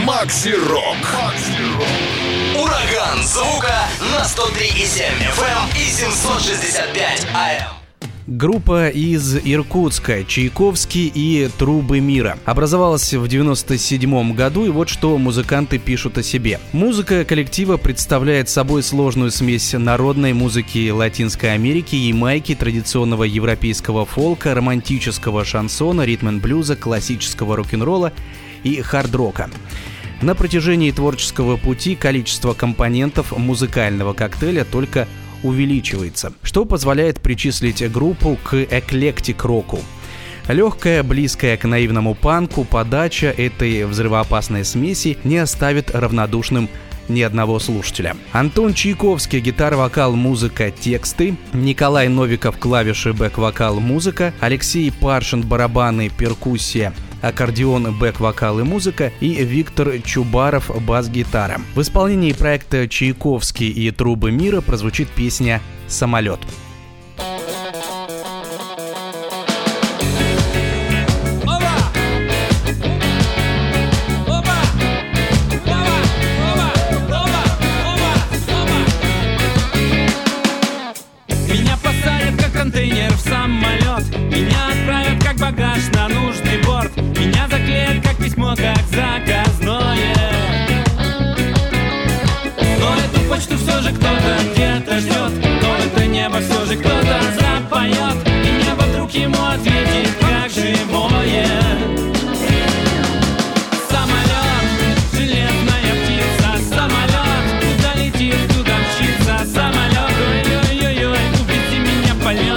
Макси Рок. Ураган звука на 103,7 FM и 765 AM. Группа из Иркутска «Чайковский и трубы мира» образовалась в 1997 году, и вот что музыканты пишут о себе. Музыка коллектива представляет собой сложную смесь народной музыки Латинской Америки, Ямайки, традиционного европейского фолка, романтического шансона, ритм-н-блюза, классического рок-н-ролла и хард-рока. На протяжении творческого пути количество компонентов музыкального коктейля только увеличивается, что позволяет причислить группу к эклектик-року. Легкая, близкая к наивному панку подача этой взрывоопасной смеси не оставит равнодушным ни одного слушателя. Антон Чайковский — гитара, вокал, музыка, тексты. Николай Новиков — клавиши, бэк-вокал, музыка. Алексей Паршин — барабаны, перкуссия, аккордеон, бэк-вокал и музыка. И Виктор Чубаров — бас-гитара. В исполнении проекта «Чайковский и трубы мира» прозвучит песня «Самолет». Контейнер в самолет, меня отправят как багаж на нужный борт, меня заклеят как письмо, как заказное. Но эту почту все же кто-то где-то ждет, но это небо все же кто-то запоет, и небо вдруг ему ответит как живое. Самолет, железная птица, самолет, куда летит, туда мчится, самолет, ой-ой-ой-ой, убейте меня, полет.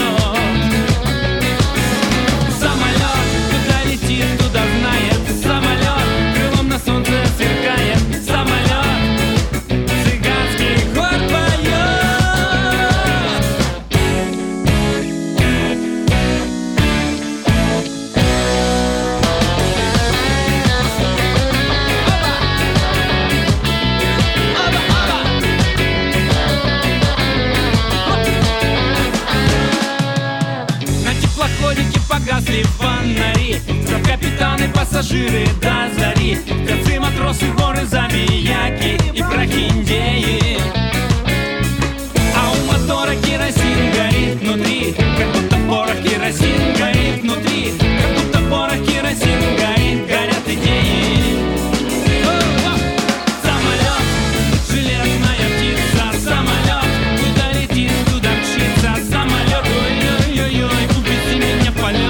Погасли фонари, стоп капитаны, пассажиры до зари, концы матросы, воры, забияки и прохиндеи. А у мотора керосин горит внутри, как будто порох, керосин горит внутри, как будто порох, керосин горит, горят идеи. Самолет, железная птица, самолет, куда летит, туда мчится, самолет, ой-ой-ой-ой, убейте меня, полет.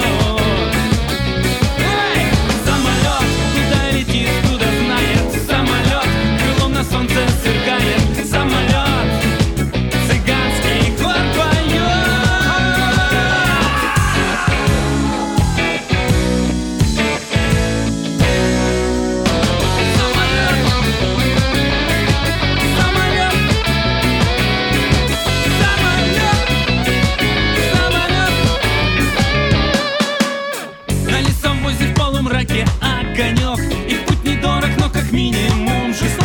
Солнце сверкает, самолет, цыганский хор поет. На лесовозе в полумраке огонек, и путь недорог, но как минимум жесток.